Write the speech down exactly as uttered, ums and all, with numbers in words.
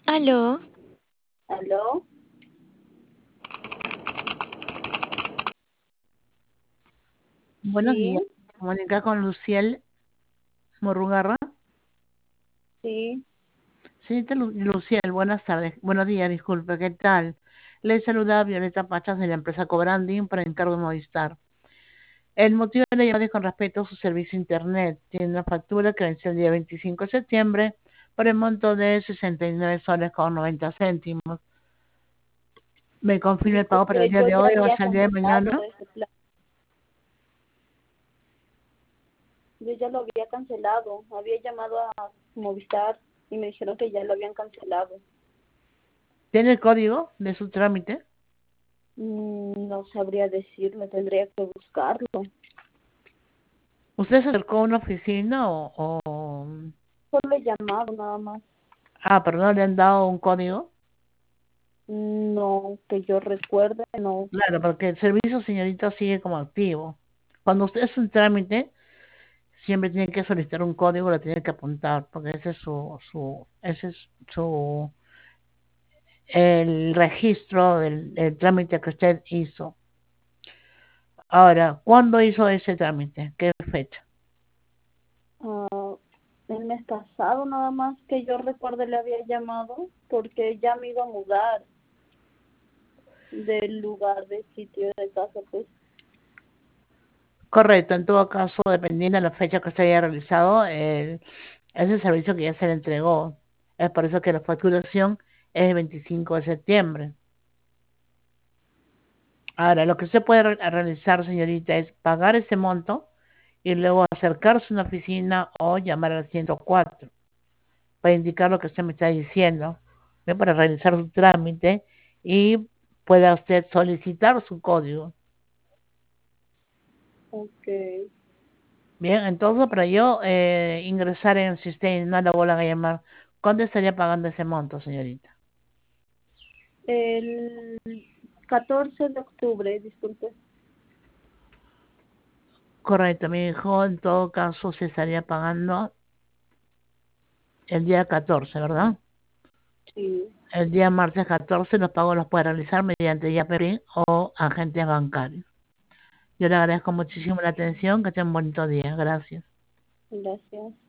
Aló, ¿Aló? Buenos días. Sí, Comunica con Luciel Morrugarra. sí. Señorita Lu- Luciel, buenas tardes. Buenos días, disculpe, ¿qué tal? Le saluda Violeta Pachas de la empresa Cobranding para encargo de Movistar. El motivo de la llamada es con respecto a su servicio internet. Tiene una factura que venció el día veinticinco de septiembre por el monto de sesenta y nueve soles con noventa céntimos. ¿Me confirma el pago para el Disculpe, día yo de ya hoy o había hasta el día de cancelado mañana? ese plan. Yo ya lo había cancelado. Había llamado a Movistar y me dijeron que ya lo habían cancelado. ¿Tiene el código de su trámite? Mm, no sabría decirle, tendría que buscarlo. ¿Usted se acercó a una oficina o, o... Solo he llamado nada más. Ah, pero no le han dado un código? No, que yo recuerde, no. Claro, porque el servicio, señorita, sigue como activo. Cuando usted hace un trámite, siempre tiene que solicitar un código, lo tiene que apuntar, porque ese es su, su, ese es su, el registro del, del trámite que usted hizo. Ahora, ¿cuándo hizo ese trámite? ¿Qué fecha? Ah, el mes pasado nada más que yo recuerde le había llamado porque ya me iba a mudar del lugar, de sitio de casa, pues. Correcto, en todo caso, dependiendo de la fecha que usted haya realizado, el, ese servicio que ya se le entregó. Es por eso que la facturación es el veinticinco de septiembre. Ahora, lo que usted puede re- realizar, señorita, es pagar ese monto y luego acercarse a una oficina o llamar al ciento cuatro para indicar lo que usted me está diciendo, ¿ve? Para realizar su trámite y pueda usted solicitar su código. Okay. Bien, entonces para yo eh, ingresar en el sistema y no la vuelvan a llamar, ¿cuándo estaría pagando ese monto, señorita? El catorce de octubre, disculpe. Correcto, mi hijo, en todo caso se estaría pagando el día catorce, ¿verdad? Sí, El día martes catorce los pagos los puede realizar mediante YAPERI o agentes bancarios. Yo le agradezco muchísimo la atención, que tenga un bonito día. Gracias. gracias.